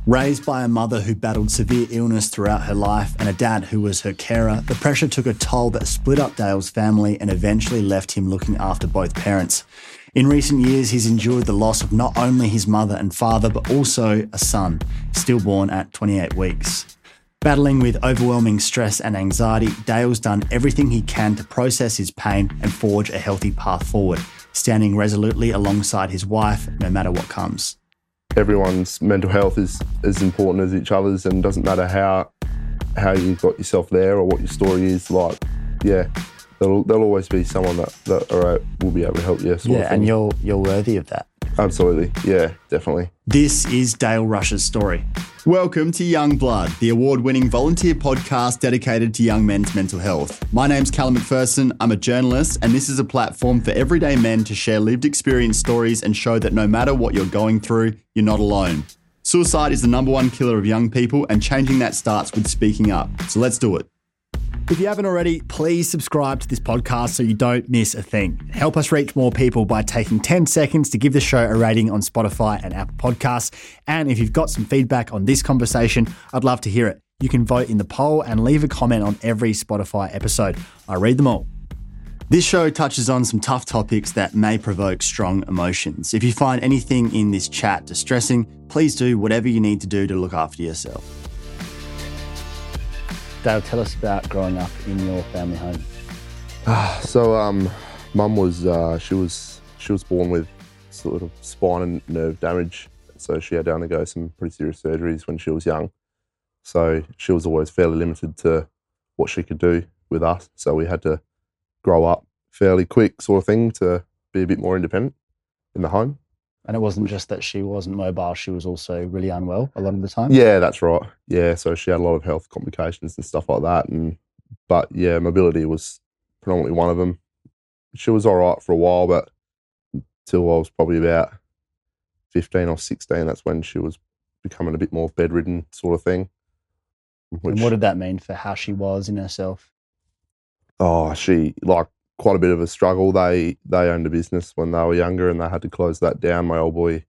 Raised by a mother who battled severe illness throughout her life and a dad who was her carer, the pressure took a toll that split up Dale's family and eventually left him looking after both parents. In recent years, he's endured the loss of not only his mother and father, but also a son, stillborn at 28 weeks. Battling with overwhelming stress and anxiety, Dale's done everything he can to process his pain and forge a healthy path forward, standing resolutely alongside his wife no matter what comes. Everyone's mental health is as important as each other's, and doesn't matter how you've got yourself there or what your story is. Like, yeah, there'll always be someone that will be able to help you. Yeah, and you're worthy of that. Absolutely, yeah, definitely. This is Dale Rush's story. Welcome to Young Blood, the award-winning volunteer podcast dedicated to young men's mental health. My name's Callum McPherson, I'm a journalist, and this is a platform for everyday men to share lived experience stories and show that no matter what you're going through, you're not alone. Suicide is the number one killer of young people, and changing that starts with speaking up. So let's do it. If you haven't already, please subscribe to this podcast so you don't miss a thing. Help us reach more people by taking 10 seconds to give the show a rating on Spotify and Apple Podcasts. And if you've got some feedback on this conversation, I'd love to hear it. You can vote in the poll and leave a comment on every Spotify episode. I read them all. This show touches on some tough topics that may provoke strong emotions. If you find anything in this chat distressing, please do whatever you need to do to look after yourself. Dale, tell us about growing up in your family home. Mum was she was born with sort of spine and nerve damage, so she had to undergo some pretty serious surgeries when she was young. So she was always fairly limited to what she could do with us. So we had to grow up fairly quick, sort of thing, to be a bit more independent in the home. And it wasn't just that she wasn't mobile, she was also really unwell a lot of the time? Yeah, that's right. Yeah, so she had a lot of health complications and stuff like that. But yeah, mobility was predominantly one of them. She was all right for a while, but till I was probably about 15 or 16, that's when she was becoming a bit more bedridden sort of thing. And what did that mean for how she was in herself? Oh, she, like, quite a bit of a struggle. They owned a business when they were younger and they had to close that down. My old boy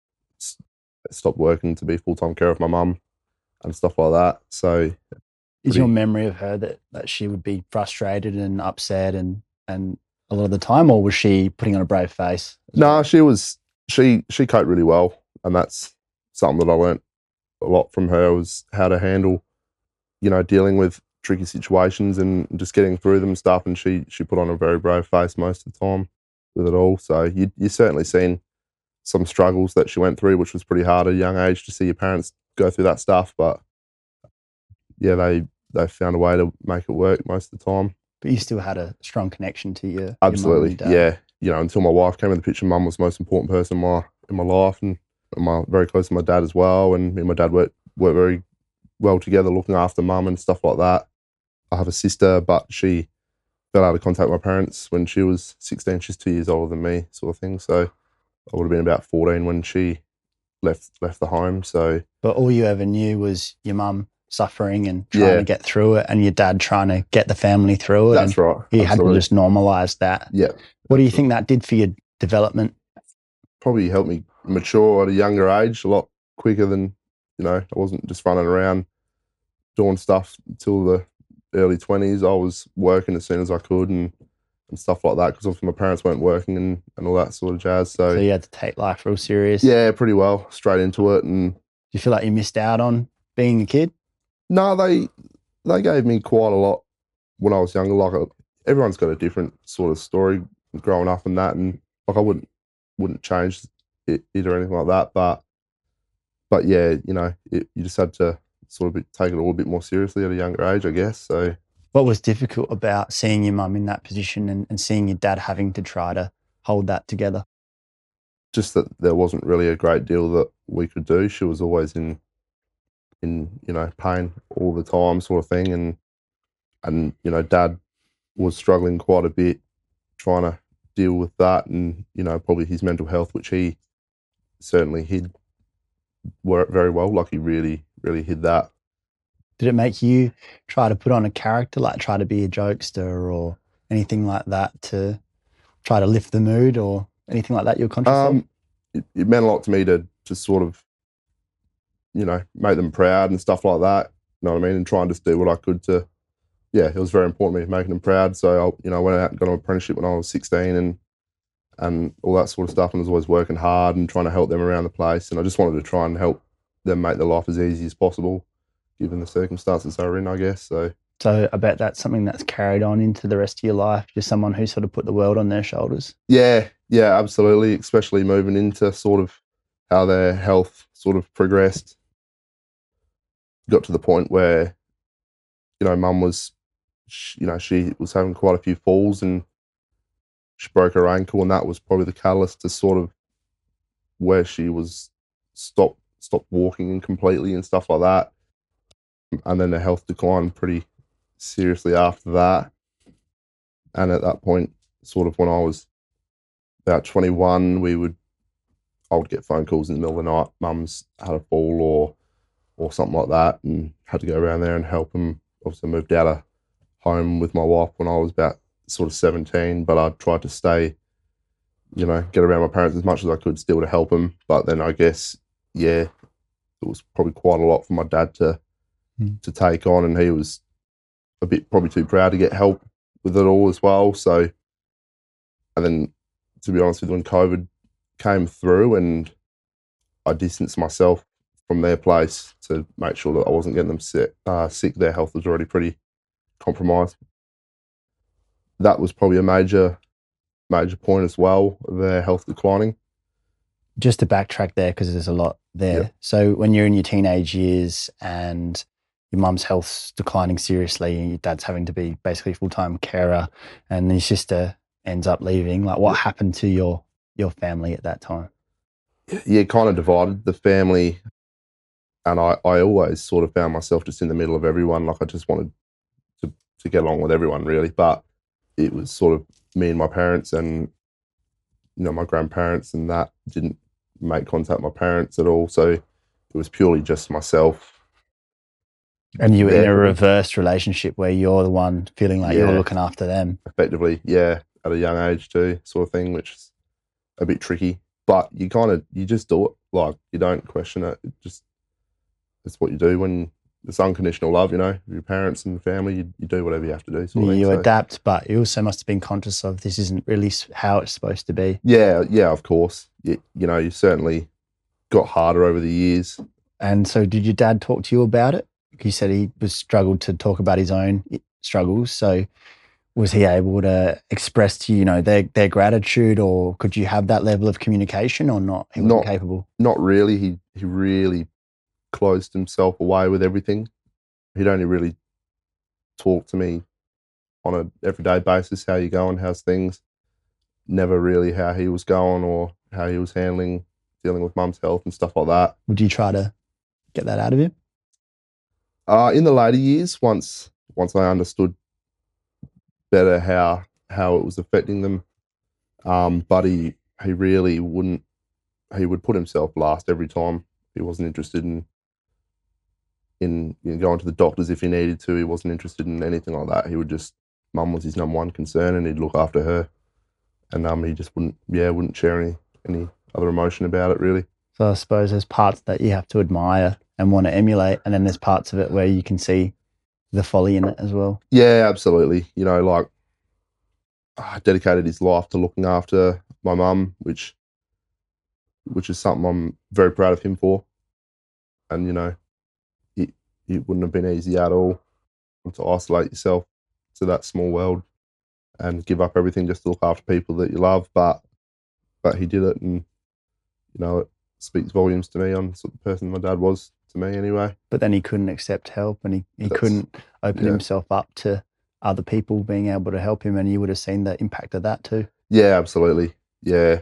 stopped working to be full-time care of my mum and stuff like that. So is your memory of her that she would be frustrated and upset and a lot of the time, or was she putting on a brave face? No, she coped really well, and that's something that I learnt a lot from her, was how to handle, dealing with tricky situations and just getting through them and stuff. And she put on a very brave face most of the time with it all. So you certainly seen some struggles that she went through, which was pretty hard at a young age to see your parents go through that stuff. But yeah, they found a way to make it work most of the time. But you still had a strong connection to your absolutely, your mum and dad. Yeah. Until my wife came in the picture, Mum was the most important person in my life, and I'm very close to my dad as well. And me and my dad worked very well together, looking after Mum and stuff like that. I have a sister, but she fell out of contact with my parents when she was 16. She's 2 years older than me, sort of thing. So I would have been about 14 when she left the home. So, but all you ever knew was your mum suffering and trying to get through it, and your dad trying to get the family through it. That's right. You had to just normalise that. Yeah. What do you think that did for your development? Probably helped me mature at a younger age, a lot quicker than, I wasn't just running around doing stuff until the early 20s. I was working as soon as I could and stuff like that, because obviously my parents weren't working and all that sort of jazz. So you had to take life real serious? Yeah, pretty well, straight into it. And do you feel like you missed out on being a kid? No, they gave me quite a lot when I was younger. Like, everyone's got a different sort of story growing up and that, and like I wouldn't change it or anything like that. But yeah, you just had to sort of take it all a bit more seriously at a younger age, I guess. So, what was difficult about seeing your mum in that position and seeing your dad having to try to hold that together? Just that there wasn't really a great deal that we could do. She was always in pain all the time, sort of thing, and Dad was struggling quite a bit trying to deal with that, and probably his mental health, which he certainly hid very well. Like, he really hid that. Did it make you try to put on a character, like try to be a jokester or anything like that, to try to lift the mood or anything like that you're conscious of? It meant a lot to me to sort of make them proud and stuff like that. You know what I mean? And try and just do what I could to, it was very important to me, making them proud. So I went out and got an apprenticeship when I was 16 and all that sort of stuff, and was always working hard and trying to help them around the place. And I just wanted to try and help them make their life as easy as possible, given the circumstances they were in, I guess. So I bet that's something that's carried on into the rest of your life, just someone who sort of put the world on their shoulders. Yeah, absolutely, especially moving into sort of how their health sort of progressed. Got to the point where, Mum was, she was having quite a few falls and she broke her ankle, and that was probably the catalyst to sort of where she was stopped walking completely and stuff like that. And then the health declined pretty seriously after that. And at that point, sort of when I was about 21, I would get phone calls in the middle of the night. Mum's had a fall or something like that, and had to go around there and help them. Obviously, I moved out of home with my wife when I was about sort of 17, but I tried to stay, get around my parents as much as I could still to help them. But then I guess, it was probably quite a lot for my dad to take on, and he was a bit probably too proud to get help with it all as well. So, and then to be honest with you, when COVID came through and I distanced myself from their place to make sure that I wasn't getting them sick, their health was already pretty compromised. That was probably a major point as well, their health declining. Just to backtrack there, because there's a lot there. Yep. So when you're in your teenage years and your mum's health's declining seriously and your dad's having to be basically full-time carer and your sister ends up leaving, like what happened to your family at that time? Yeah, kind of divided the family, and I always sort of found myself just in the middle of everyone. Like I just wanted to get along with everyone really, but it was sort of me and my parents and my grandparents, and that didn't make contact with my parents at all. So it was purely just myself. And you were in a reversed relationship where you're the one feeling like you're looking after them. Effectively, at a young age too, sort of thing, which is a bit tricky. But you just do it. Like, you don't question it. It's what you do when it's unconditional love, your parents and family, you do whatever you have to do. Sort of thing. Adapt, but you also must have been conscious of this isn't really how it's supposed to be. Yeah, of course. You certainly got harder over the years. And so did your dad talk to you about it? He said he struggled to talk about his own struggles. So was he able to express to you, their gratitude, or could you have that level of communication or not? He wasn't capable? Not really. He really closed himself away with everything. He'd only really talk to me on an everyday basis. How you going? How's things? Never really how he was going or how he was dealing with mum's health and stuff like that. Would you try to get that out of him? In the later years, once I understood better how it was affecting them, but he really wouldn't. He would put himself last every time. He wasn't interested in going to the doctors if he needed to. He wasn't interested in anything like that. He would just, mum was his number one concern, and he'd look after her. And he just wouldn't share any other emotion about it really. So I suppose there's parts that you have to admire and want to emulate, and then there's parts of it where you can see the folly in it as well. Yeah, absolutely. Like I dedicated his life to looking after my mum, which is something I'm very proud of him for. And it wouldn't have been easy at all to isolate yourself to that small world and give up everything just to look after people that you love. But he did it, and it speaks volumes to me on sort of the person my dad was to me anyway. But then he couldn't accept help, and he couldn't open himself up to other people being able to help him, and you would have seen the impact of that too. Yeah, absolutely. Yeah.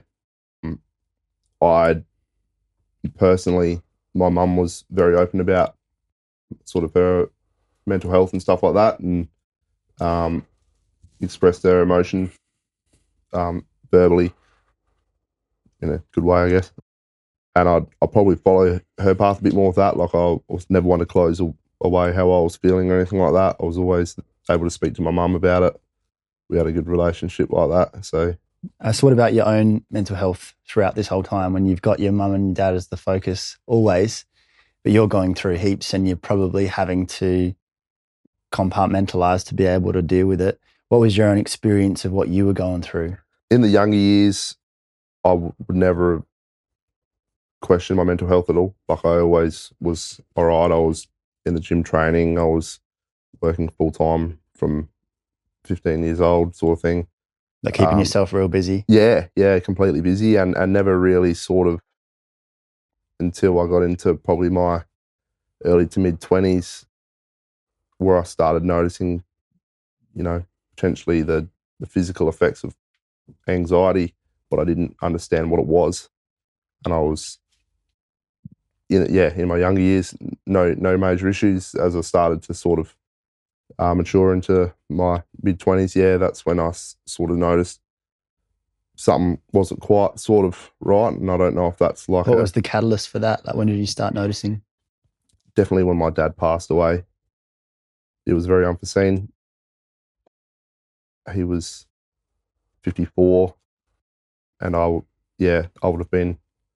I personally, my mum was very open about sort of her mental health and stuff like that, and expressed their emotion verbally in a good way, I guess. And I'll probably follow her path a bit more with that. Like I was never one to close away how I was feeling or anything like that. I was always able to speak to my mum about it. We had a good relationship like that. So what about your own mental health throughout this whole time when you've got your mum and your dad as the focus always? but you're going through heaps and you're probably having to compartmentalize to be able to deal with it. What was your own experience of what you were going through? In the younger years, I would never question my mental health at all. Like, I always was all right. I was in the gym training. I was working full time from 15 years old, sort of thing. Like keeping yourself real busy? Yeah, completely busy, and never really sort of, until I got into probably my early to mid 20s, where I started noticing, potentially the physical effects of anxiety, but I didn't understand what it was. And I was, in my younger years, no major issues. As I started to sort of mature into my mid 20s, that's when I sort of noticed something wasn't quite sort of right. And I don't know if that's like... What was the catalyst for that? Like, when did you start noticing? Definitely when my dad passed away. It was very unforeseen. He was 54, and I would have been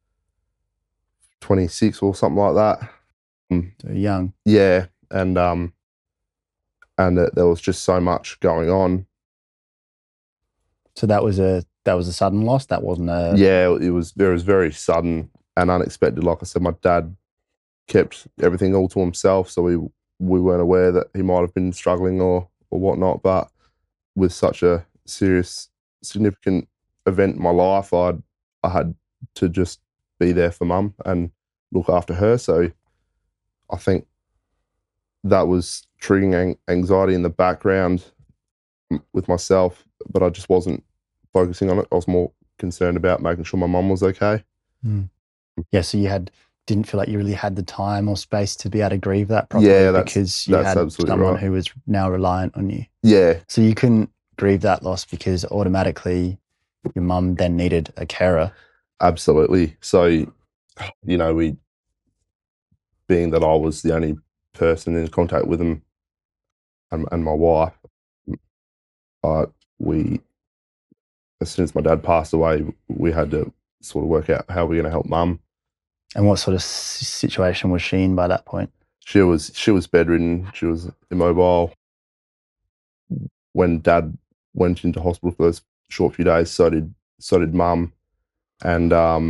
26 or something like that. So young. Yeah, and there was just so much going on. So that was a sudden loss. That wasn't a... Yeah, it was very sudden and unexpected. Like I said, my dad kept everything all to himself, so we weren't aware that he might have been struggling or whatnot. But with such a serious, significant event in my life, I had to just be there for Mum and look after her. So I think that was triggering anxiety in the background with myself, but I just wasn't focusing on it. I was more concerned about making sure my mum was okay. Yeah, so you didn't feel like you really had the time or space to be able to grieve that properly, because you had someone who was now reliant on you. Yeah. So you couldn't grieve that loss because automatically your mum then needed a carer. Absolutely. So, being that I was the only person in contact with him and my wife, as soon as my dad passed away, we had to sort of work out how we're going to help Mum. And what sort of situation was she in by that point? She was bedridden. She was immobile. When Dad went into hospital for those short few days, so did Mum. And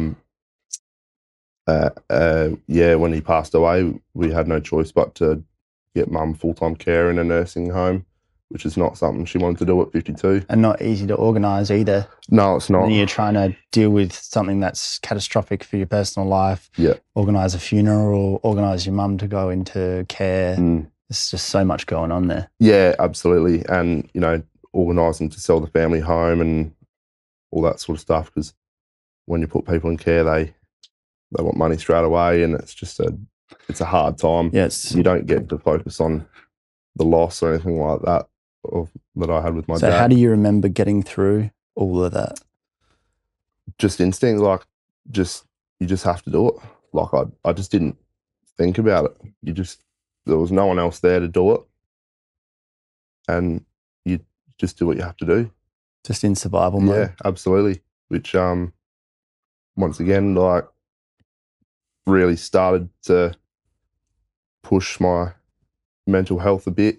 when he passed away, we had no choice but to get Mum full-time care in a nursing home, which is not something she wanted to do at 52. And not easy to organise either. No, it's not. And you're trying to deal with something that's catastrophic for your personal life. Yeah. Organise a funeral, organise your mum to go into care. There's just so much going on there. Yeah, absolutely. And, organising to sell the family home and all that sort of stuff, because when you put people in care, they want money straight away, and it's just it's a hard time. Yes. You don't get to focus on the loss or anything like that that I had with my dad. So how do you remember getting through all of that? Just instinct, like you just have to do it. Like I just didn't think about it. There was no one else there to do it, and you just do what you have to do. Just in survival mode. Yeah, absolutely. Which once again, like, really started to push my mental health a bit,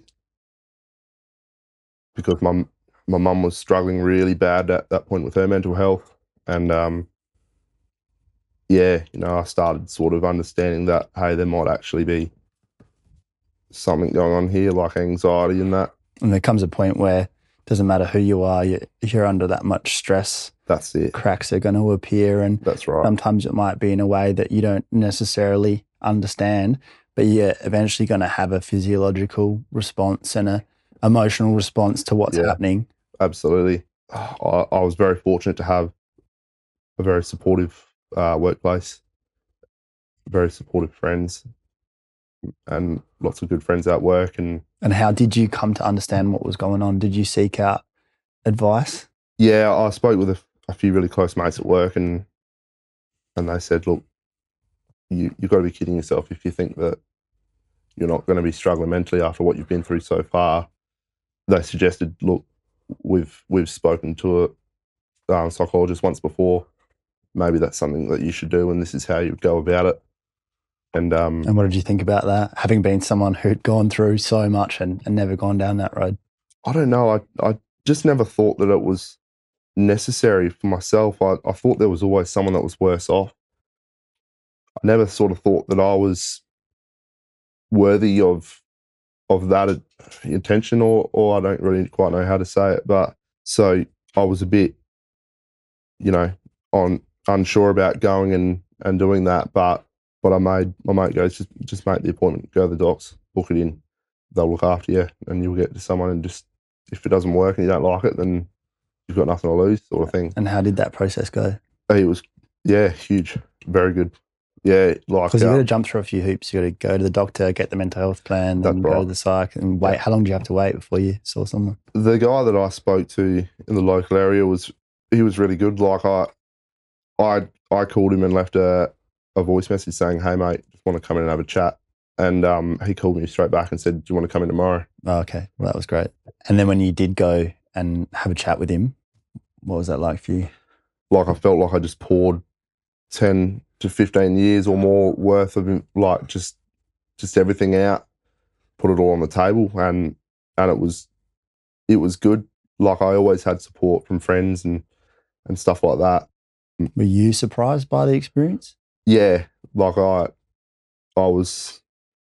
because my mum was struggling really bad at that point with her mental health. And I started sort of understanding that, hey, there might actually be something going on here, like anxiety and that. And there comes a point where it doesn't matter who you are, you're under that much stress. That's it. Cracks are going to appear, and that's right. Sometimes it might be in a way that you don't necessarily understand, but you're eventually going to have a physiological response and an emotional response to what's happening. Absolutely. I was very fortunate to have a very supportive workplace, very supportive friends, and lots of good friends at work. And how did you come to understand what was going on? Did you seek out advice? Yeah, I spoke with a few really close mates at work, and they said, look, you've got to be kidding yourself if you think that you're not going to be struggling mentally after what you've been through so far. They suggested, look, we've spoken to a psychologist once before. Maybe that's something that you should do, and this is how you would go about it. And what did you think about that, having been someone who'd gone through so much and never gone down that road? I don't know. I just never thought that it was necessary for myself. I thought there was always someone that was worse off. I never sort of thought that I was worthy of that attention, or I don't really quite know how to say it. But so I was a bit, unsure about going and doing that. But I made my mate goes, just make the appointment, go to the docs, book it in. They'll look after you, and you'll get to someone. And just if it doesn't work and you don't like it, then you've got nothing to lose, sort of thing. And how did that process go? It was, huge, very good. Yeah, because you've got to jump through a few hoops. You got to go to the doctor, get the mental health plan, then go to the psych, and wait. Yeah. How long do you have to wait before you saw someone? The guy that I spoke to in the local area was really good. Like I called him and left a voice message saying, "Hey mate, just want to come in and have a chat." And he called me straight back and said, "Do you want to come in tomorrow?" Oh, okay, well that was great. And then when you did go and have a chat with him, what was that like for you? Like I felt like I just poured 10 to 15 years or more worth of like just everything out, put it all on the table, and it was good. Like I always had support from friends and stuff like that. Were you surprised by the experience? Yeah, like I was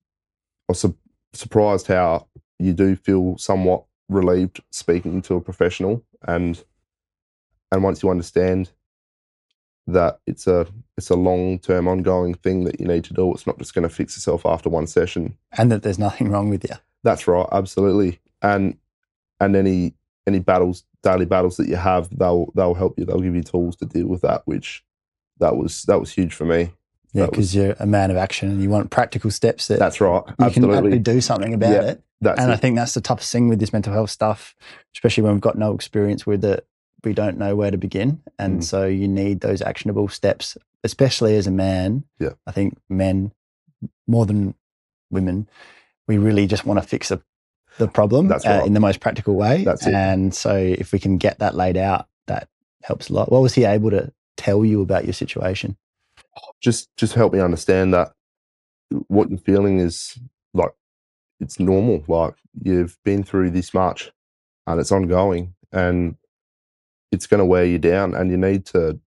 surprised how you do feel somewhat relieved speaking to a professional, and once you understand that it's a long-term ongoing thing that you need to do. It's not just going to fix itself after one session. And that there's nothing wrong with you. That's right, absolutely. And any daily battles that you have, they'll help you. They'll give you tools to deal with that, which that was huge for me. Yeah, because you're a man of action and you want practical steps that that's right. You can actually do something about it. And I think that's the toughest thing with this mental health stuff, especially when we've got no experience with it. We don't know where to begin. And so you need those actionable steps, especially as a man. Yeah. I think men, more than women, we really just want to fix the problem in the most practical way. That's it. And so if we can get that laid out, that helps a lot. What was he able to tell you about your situation? Just help me understand that what you're feeling is like, it's normal. Like you've been through this much and it's ongoing, and it's going to wear you down, and you need to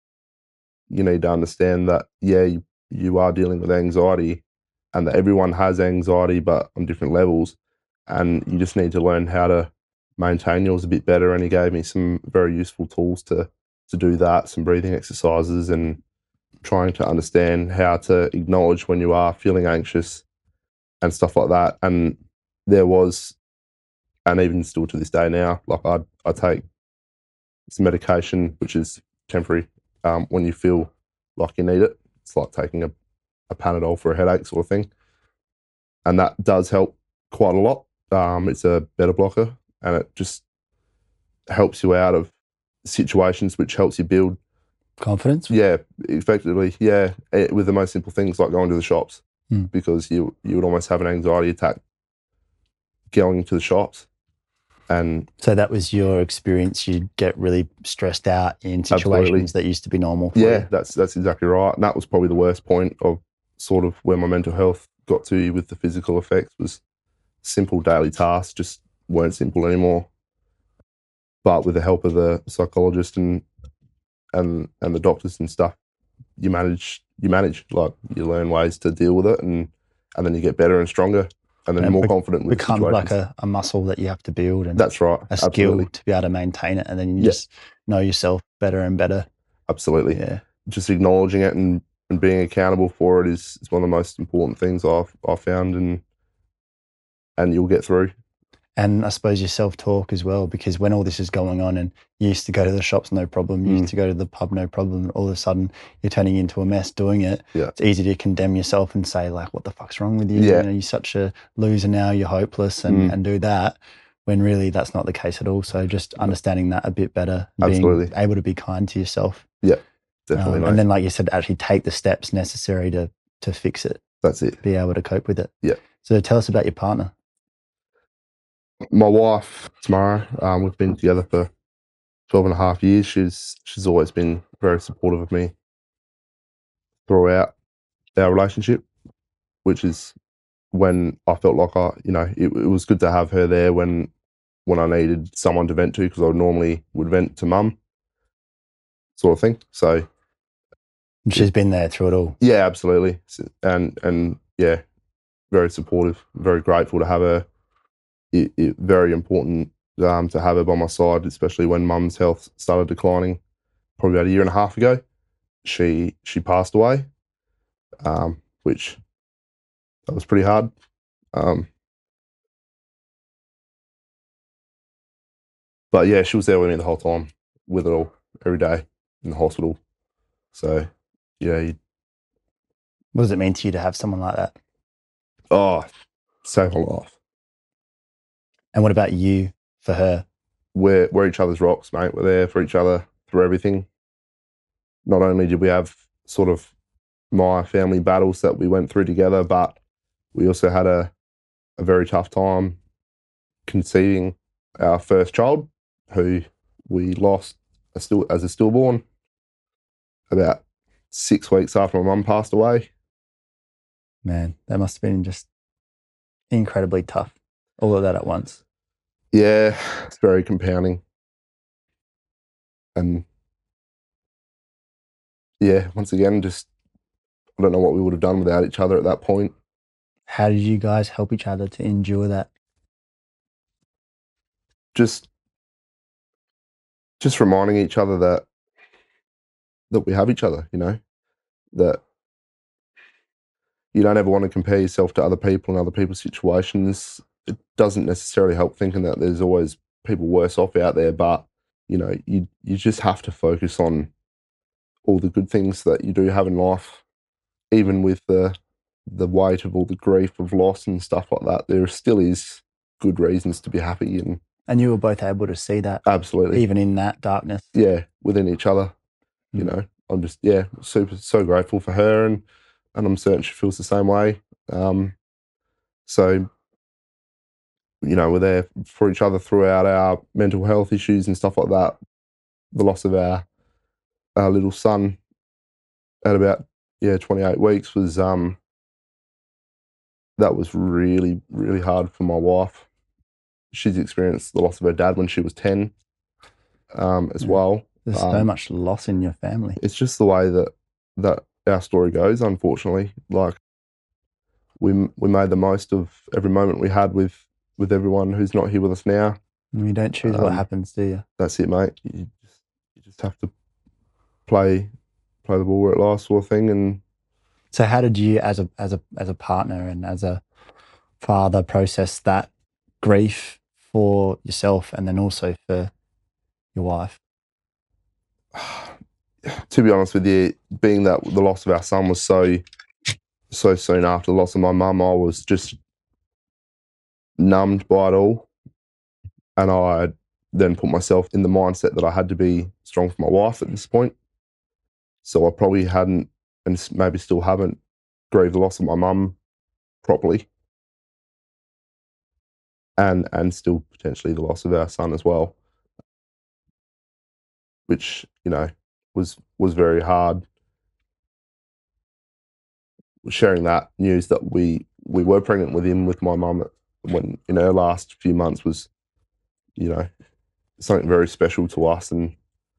understand that, you are dealing with anxiety, and that everyone has anxiety, but on different levels, and you just need to learn how to maintain yours a bit better. And he gave me some very useful tools to do that, some breathing exercises, and trying to understand how to acknowledge when you are feeling anxious and stuff like that. And there was, and even still to this day now, like I take some medication, which is temporary, when you feel like you need it. It's like taking a Panadol for a headache sort of thing. And that does help quite a lot. It's a beta blocker, and it just helps you out of situations, which helps you build confidence. Yeah, effectively. Yeah, with the most simple things like going to the shops, because you would almost have an anxiety attack going to the shops. And so that was your experience. You'd get really stressed out in situations that used to be normal for you. That's exactly right. And that was probably the worst point of sort of where my mental health got to with the physical effects. Was simple daily tasks just weren't simple anymore. But with the help of the psychologist and the doctors and stuff, you manage. Like you learn ways to deal with it, and then you get better and stronger. And then more confident with becomes like a muscle that you have to build, and that's right, a skill to be able to maintain it, and then you just know yourself better and better. Absolutely, yeah. Just acknowledging it and being accountable for it is one of the most important things I've found, and you'll get through. And I suppose your self-talk as well, because when all this is going on and you used to go to the shops, no problem. You used to go to the pub, no problem. And all of a sudden you're turning into a mess doing it. Yeah. It's easy to condemn yourself and say like, what the fuck's wrong with you? Yeah. You're such a loser now, you're hopeless, and do that, when really that's not the case at all. So just understanding that a bit better, Absolutely. being able to be kind to yourself. Yeah, definitely. And then like you said, actually take the steps necessary to fix it. That's it. Be able to cope with it. Yeah. So tell us about your partner. My wife, Tamara, we've been together for 12 and a half years. She's always been very supportive of me throughout our relationship. which is when I felt like it was good to have her there when I needed someone to vent to, because I normally would vent to mum, sort of thing. So she's been there through it all. Yeah, absolutely, and yeah, very supportive. Very grateful to have her. Very important to have her by my side, especially when mum's health started declining. Probably about a year and a half ago, she passed away, which that was pretty hard. But yeah, she was there with me the whole time, with it all, every day in the hospital. So yeah. What does it mean to you to have someone like that? Oh, saved my life. And what about you for her? We're each other's rocks, mate. We're there for each other through everything. Not only did we have sort of my family battles that we went through together, but we also had a very tough time conceiving our first child, who we lost as a stillborn about 6 weeks after my mum passed away. Man, that must have been just incredibly tough, all of that at once. Yeah, it's very compounding. And yeah, once again, just I don't know what we would have done without each other at that point. How did you guys help each other to endure that? Just reminding each other that we have each other, that you don't ever want to compare yourself to other people and other people's situations. It doesn't necessarily help thinking that there's always people worse off out there, but you just have to focus on all the good things that you do have in life, even with the weight of all the grief of loss and stuff like that. There still is good reasons to be happy, and you were both able to see that. Absolutely, even in that darkness. Yeah, within each other. I'm just so grateful for her, and I'm certain she feels the same way. So we're there for each other throughout our mental health issues and stuff like that. The loss of our little son at about 28 weeks was that was really, really hard for my wife. She's experienced the loss of her dad when she was 10 as well. There's so much loss in your family. It's just the way that our story goes, unfortunately. Like, we made the most of every moment we had with everyone who's not here with us now. You don't choose what happens, do you? That's it, mate. You just have to play the ball where it lies, sort of thing. And so, how did you, as a partner and as a father, process that grief for yourself and then also for your wife? To be honest with you, being that the loss of our son was so soon after the loss of my mum, I was just numbed by it all. And I then put myself in the mindset that I had to be strong for my wife at this point. So I probably hadn't, and maybe still haven't, grieved the loss of my mum properly. And still potentially the loss of our son as well, which, was very hard. Sharing that news that we were pregnant with him, with my mum, when in her last few months, was, something very special to us. And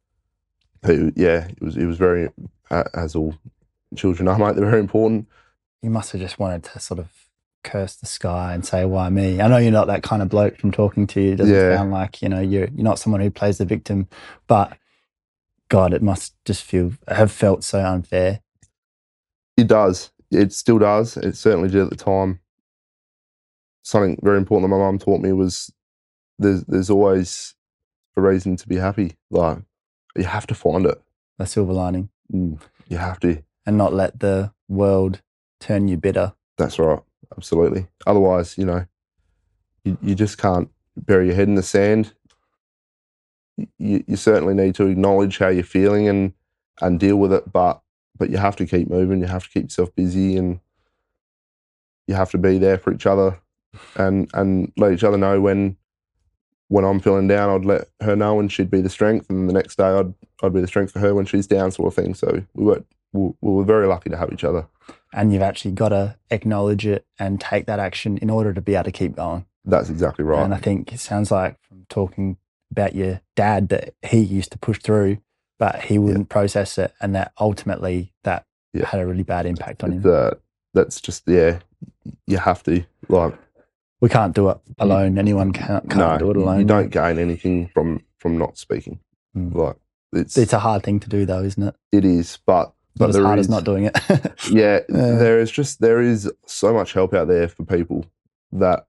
it was very, as all children are, mate, they're very important. You must have just wanted to sort of curse the sky and say, why me? I know you're not that kind of bloke from talking to you. It doesn't sound like, you're not someone who plays the victim, but God, it must just have felt so unfair. It does. It still does. It certainly did at the time. Something very important that my mum taught me was there's always a reason to be happy. Like, you have to find it. A silver lining. You have to. And not let the world turn you bitter. That's right. Absolutely. Otherwise, you just can't bury your head in the sand. You certainly need to acknowledge how you're feeling and deal with it, but you have to keep moving. You have to keep yourself busy, and you have to be there for each other, and let each other know when I'm feeling down. I'd let her know, and she'd be the strength, and the next day I'd be the strength for her when she's down, sort of thing. So we were very lucky to have each other. And you've actually got to acknowledge it and take that action in order to be able to keep going. That's exactly right. And I think it sounds like from talking about your dad that he used to push through, but he wouldn't process it, and that ultimately that had a really bad impact on him. That's just, you have to. Like, we can't do it alone. Anyone can't do it alone. You don't gain anything from not speaking. Like, it's a hard thing to do, though, isn't it? It is, but not as hard as not doing it. There is so much help out there for people that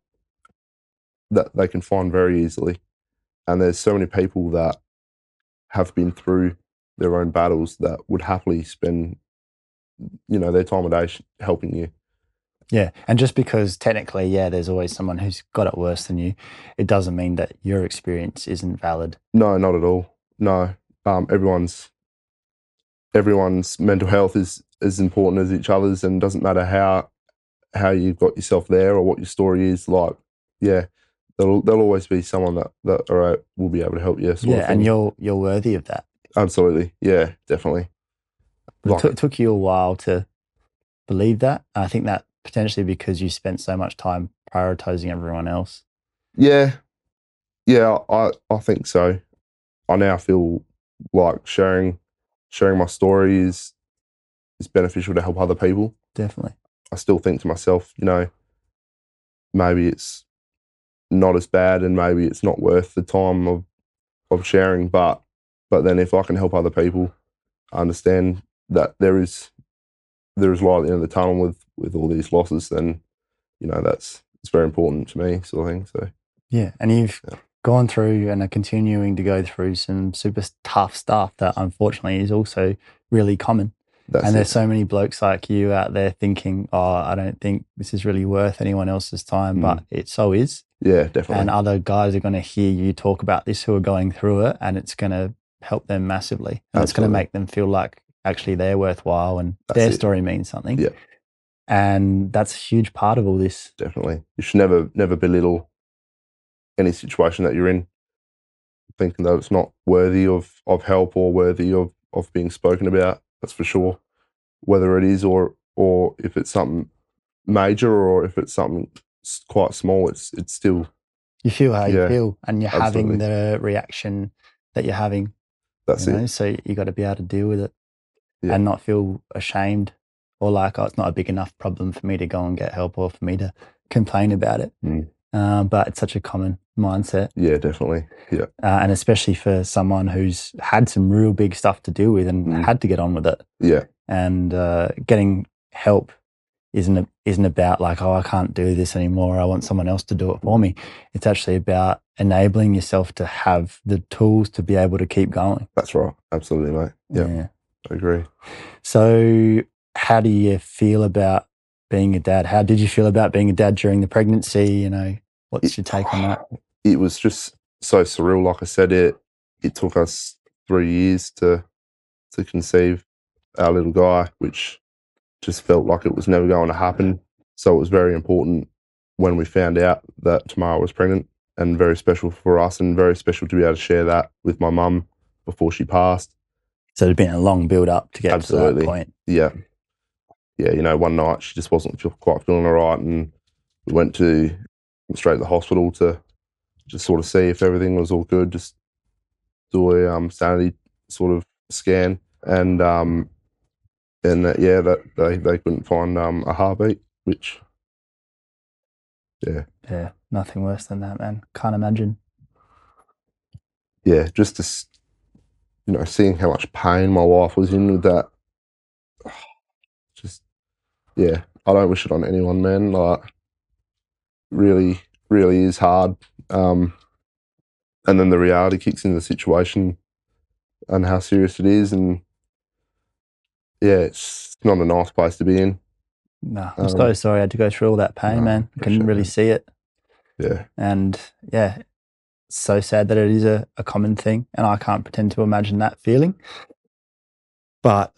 they can find very easily, and there's so many people that have been through their own battles that would happily spend, their time of day helping you. Yeah, and just because technically, there's always someone who's got it worse than you, it doesn't mean that your experience isn't valid. No, not at all. No, everyone's mental health is as important as each other's, and doesn't matter how you got yourself there or what your story is. Like, there'll always be someone that will be able to help you. And you're worthy of that. Absolutely, yeah, definitely. It took you a while to believe that. I think that potentially because you spent so much time prioritizing everyone else. Yeah, I think so. I now feel like sharing my story is beneficial to help other people. Definitely. I still think to myself, maybe it's not as bad, and maybe it's not worth the time of sharing. But then if I can help other people understand that there is light at the end of the tunnel with all these losses, then it's very important to me, sort of thing. So and you've gone through and are continuing to go through some super tough stuff that unfortunately is also really common. There's so many blokes like you out there thinking, I don't think this is really worth anyone else's time, but it so is. Yeah, definitely. And other guys are going to hear you talk about this who are going through it, and it's going to help them massively. And it's going to make them feel like actually they're worthwhile and their story means something. Yeah. And that's a huge part of all this. Definitely. You should never belittle any situation that you're in, thinking that it's not worthy of help or worthy of being spoken about. That's for sure. Whether it is or if it's something major or if it's something quite small, it's still. You feel how you feel, and you're having the reaction that you're having. That's it. So you got to be able to deal with it and not feel ashamed or like, it's not a big enough problem for me to go and get help or for me to complain about it. But it's such a common mindset. Yeah, definitely. Yeah. And especially for someone who's had some real big stuff to deal with and had to get on with it. Yeah. And getting help isn't about like, I can't do this anymore, I want someone else to do it for me. It's actually about enabling yourself to have the tools to be able to keep going. That's right. Absolutely, mate. Yeah. I agree. So how do you feel about being a dad? How did you feel about being a dad during the pregnancy? What's your take on that? It was just so surreal. Like I said, it took us 3 years to conceive our little guy, which just felt like it was never going to happen. So it was very important when we found out that Tamara was pregnant, and very special for us, and very special to be able to share that with my mum before she passed. So there'd been a long build up to get to that point. Yeah. One night she just wasn't quite feeling all right, and we went straight to the hospital to just sort of see if everything was all good, just do a sanity sort of scan, and that they couldn't find a heartbeat, which nothing worse than that, man. Can't imagine. Yeah, just to seeing how much pain my wife was in with that, just I don't wish it on anyone, man. Like, really, really is hard. And then the reality kicks into the situation and how serious it is, and it's not a nice place to be in. No, I'm so sorry I had to go through all that pain, man. I couldn't really see it. Yeah. And it's so sad that it is a common thing, and I can't pretend to imagine that feeling. But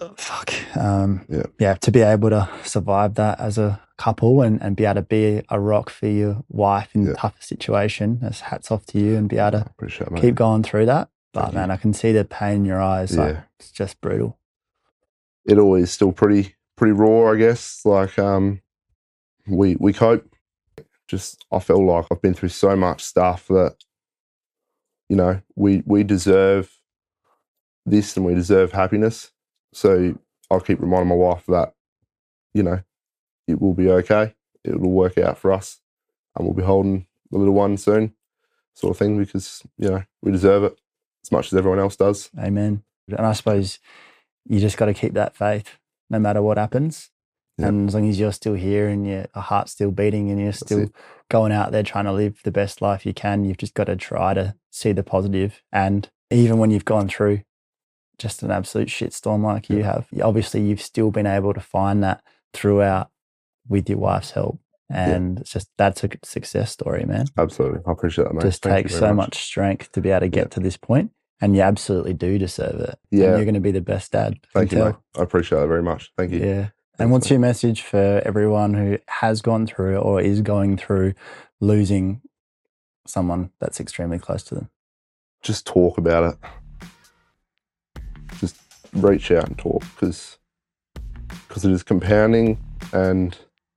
to be able to survive that as a couple and be able to be a rock for your wife in the toughest situation, that's hats off to you, and be able to keep going through that. But man, I can see the pain in your eyes. Like, it's just brutal. It always still pretty pretty raw, I guess. Like we cope. Just I feel like I've been through so much stuff that, you know, we deserve this and we deserve happiness. So I'll keep reminding my wife that, you know, it will be okay. It will work out for us, and we'll be holding the little one soon, sort of thing, because, you know, we deserve it as much as everyone else does. Amen. And I suppose you just got to keep that faith no matter what happens. Yeah. And as long as you're still here and your heart's still beating and you're still going out there trying to live the best life you can, you've just got to try to see the positive. And even when you've gone through just an absolute shitstorm like you have, obviously you've still been able to find that throughout with your wife's help. And it's just, that's a success story, man. Absolutely. I appreciate that, mate. Just takes so much strength to be able to get to this point, and you absolutely do deserve it. Yeah. And you're going to be the best dad. Thank you, mate. I appreciate that very much. Thank you. Yeah. And what's your message for everyone who has gone through or is going through losing someone that's extremely close to them? Just talk about it. Just reach out and talk, because it is compounding, and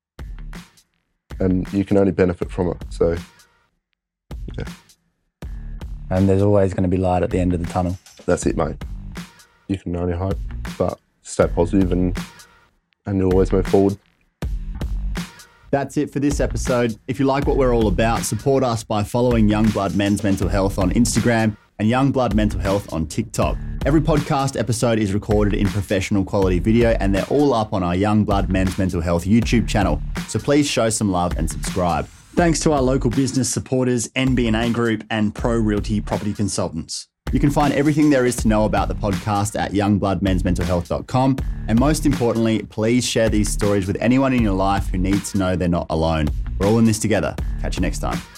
you can only benefit from it. So, yeah. And there's always going to be light at the end of the tunnel. That's it, mate. You can only hope, but stay positive and you'll always move forward. That's it for this episode. If you like what we're all about, support us by following Youngblood Men's Mental Health on Instagram and Youngblood Mental Health on TikTok. Every podcast episode is recorded in professional quality video, and they're all up on our Youngblood Men's Mental Health YouTube channel. So please show some love and subscribe. Thanks to our local business supporters, NB&A Group and Pro Realty Property Consultants. You can find everything there is to know about the podcast at youngbloodmensmentalhealth.com. And most importantly, please share these stories with anyone in your life who needs to know they're not alone. We're all in this together. Catch you next time.